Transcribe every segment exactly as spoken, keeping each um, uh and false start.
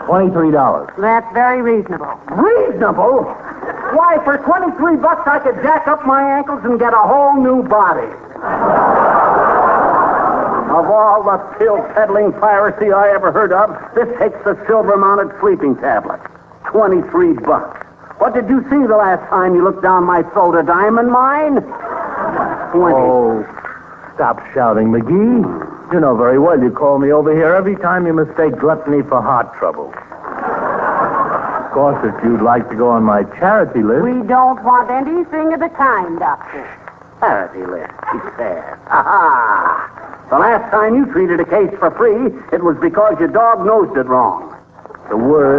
twenty-three dollars. That's very reasonable. Reasonable? Why, for twenty-three bucks, I could jack up my ankles and get a whole new body. Of all the pill-peddling piracy I ever heard of, this takes the silver-mounted sleeping tablet. twenty-three bucks. What did you see the last time you looked down my throat, a diamond mine? twenty. Oh, stop shouting, McGee. You know very well you call me over here every time you mistake gluttony for heart trouble. Of course, if you'd like to go on my charity list... We don't want anything of the kind, Doctor. Charity list, he said. Ha-ha! The last time you treated a case for free, it was because your dog nosed it wrong. The word...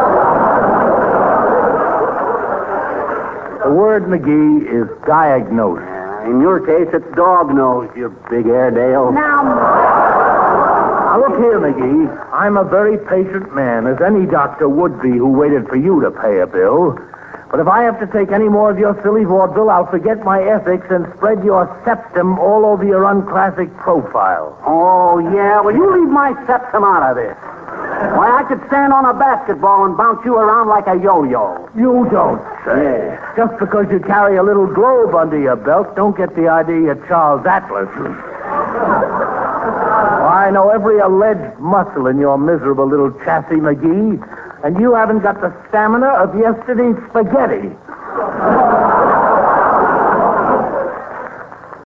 The word, McGee, is diagnose. Uh, in your case, it's dog nose, you big Airedale. Now... Now, look here, McGee. I'm a very patient man, as any doctor would be who waited for you to pay a bill. But if I have to take any more of your silly vaudeville, I'll forget my ethics and spread your septum all over your unclassic profile. Oh, yeah? Well, you leave my septum out of this. Why, I could stand on a basketball and bounce you around like a yo-yo. You don't say. Yeah. Just because you carry a little globe under your belt, don't get the idea you're Charles Atlas. Well, I know every alleged muscle in your miserable little chassis, McGee, and you haven't got the stamina of yesterday's spaghetti.